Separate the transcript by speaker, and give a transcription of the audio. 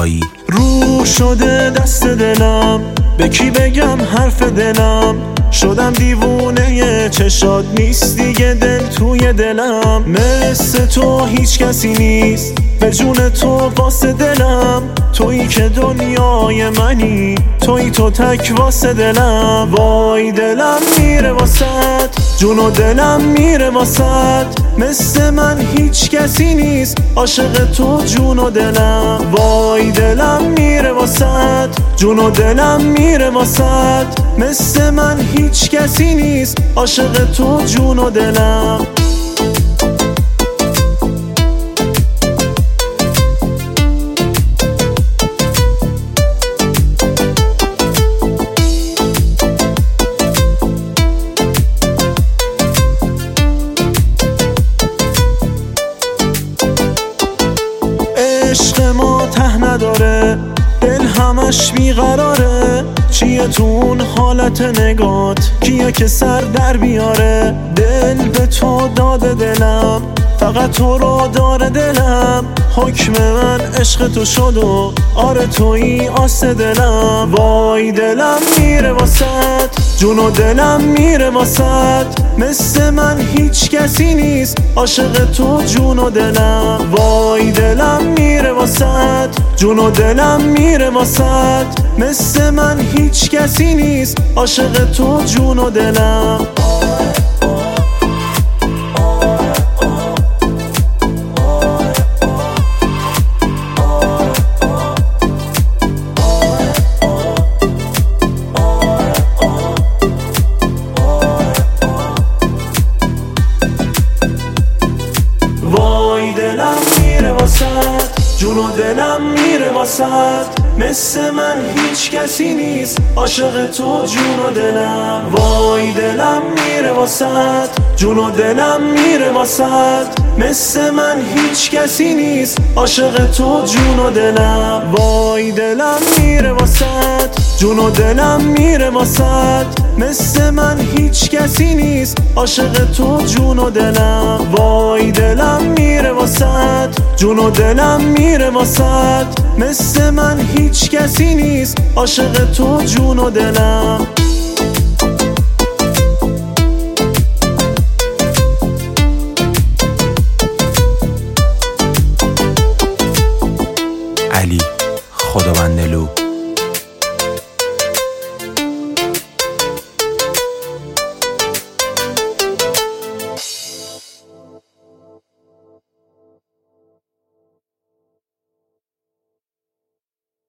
Speaker 1: زیبایی.
Speaker 2: رو شده دست دلم، به کی بگم حرف دلم؟ شدم دیوونه چشات، نیست دیگه دل توی دلم. مثل تو هیچ کسی نیست، به جون تو واسه دلم. تویی که دنیای منی، تویی تو تک واسه دلم. وای دلم میره واسط، جون و دلم میره واسط. مثل من هیچ کسی نیست، عاشق تو جون و دلم. وای دلم میره واسط، جون و دلم میره واسط. مثل من هیچ کسی نیست، عاشق تو جون و دلم. عشق ما ته نداره، دل همش بیقراره. چیه تو اون حالت نگات، کیه که سر در بیاره؟ دل به تو داده دلم، فقط تو رو داره دلم. حکم من عشق تو شد و آره تویی آس دلم. وای دلم میره واسط، جون و دلم میره واسط. مثل من هیچ کسی نیست، عاشق تو جون و دلم. وای دلم میره واسط، جون و دلم میره واسط. مثل من هیچ کسی نیست، عاشق تو جون و دلم. وای دلم میره واسط، جون و دلم میره واسط. مثل من هیچ کسی نیست، عاشق تو جون و دلم. وای دلم میره واسط، جون و دلم میره واسط. مثل من هیچ کسی نیست، عاشق تو جون و دلم. وای دلم میره واسط، جون و دلم میره واسط. مثل من هیچ کسی نیست، عاشق تو جون و دلم. وای دلم میره واسط، جون و دلم میره واسط. مثل من هیچ کسی نیست، عاشق تو جون و دلم.
Speaker 1: علی خداوندلو.